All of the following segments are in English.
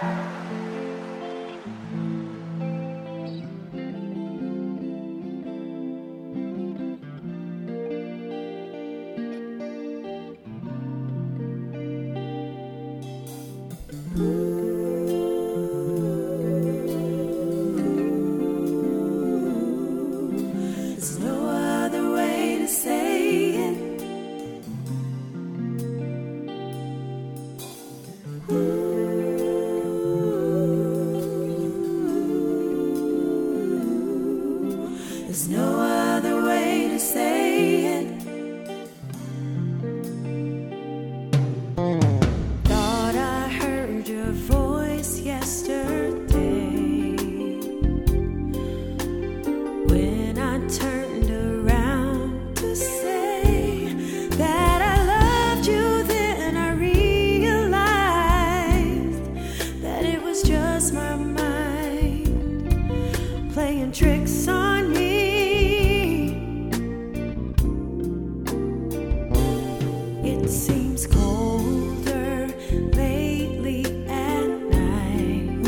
There's no other way to say it. There's no other way to say it. Thought I heard your voice yesterday when I turned around to say that I loved you. Then I realized that it was just my mind playing tricks on me. It seems colder lately at night,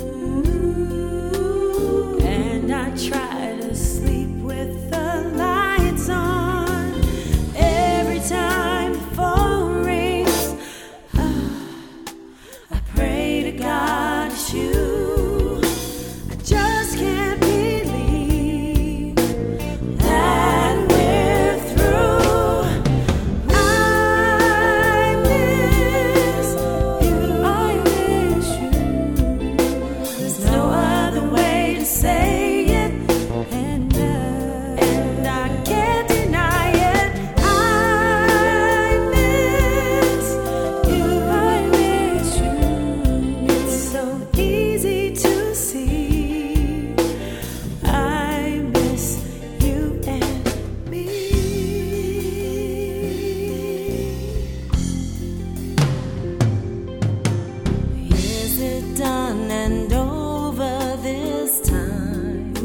and I try to sleep with the lights on. Every time the phone rings, I pray to God it's you. I just can't believe that we're through. I miss you. I miss you. There's no other way to say it, and I can't deny it. I miss you. I miss you. It's so easy to see. I miss you and me. Is it done and over this time?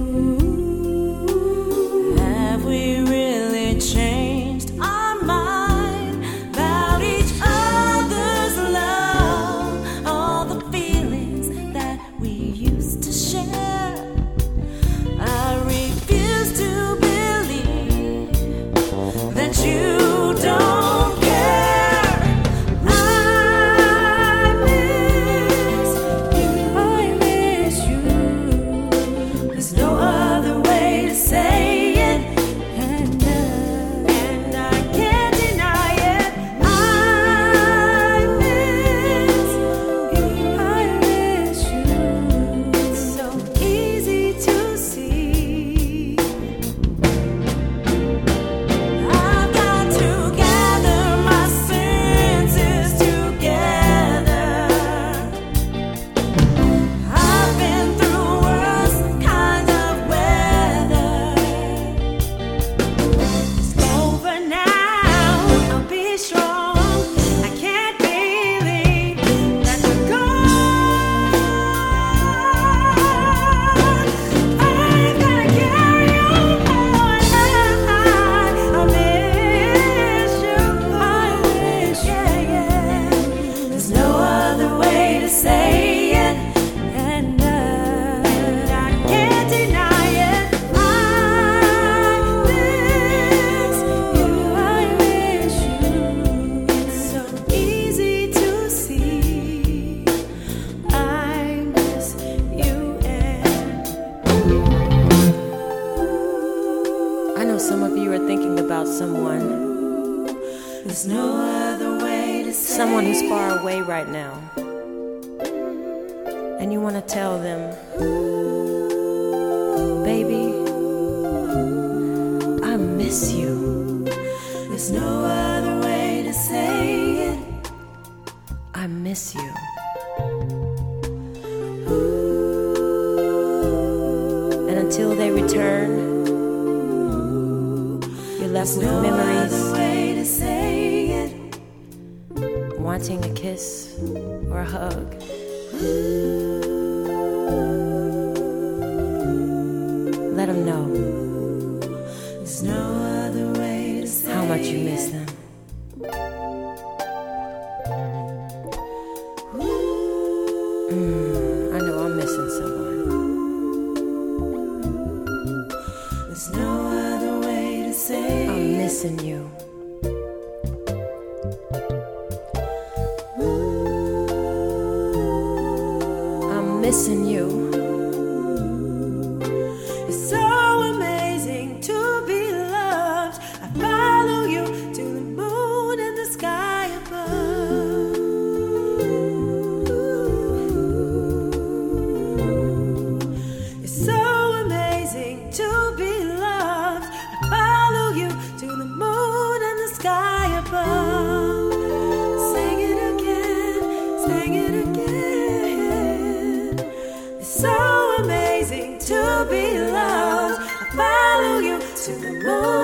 Have we really changed our mind about each other's love? All the feelings that we used to share. I refuse to believe that you don't care. I miss you. I miss you. There's no other way to say it, and I can't deny it. I miss you. I miss you. It's so easy to see. I've got to gather my senses together. I've been through worse kinds of weather. It's over now. I'll be strong. I can't believe that you're gone. I've gotta carry on. I miss you. I miss you. There's no other way to say it, and I can't deny it. I miss you. I miss you. It's so easy to see. I miss you and I know some of you are thinking about someone, there's no other way to say someone who's far away right now, and you want to tell them, baby, I miss you. There's no other way to say it. I miss you. And until they return, you're left with No memories, other way to say it. wanting a kiss or a hug. Let them know There's no other way to say how much you miss it. them. missing you. I'm missing you. It's so amazing to be loved. I follow you to the moon and the sky above. It's so amazing to be loved. I follow you to the moon and the sky above. Sing it again, sing it again. It's so amazing to be loved. I follow you to the moon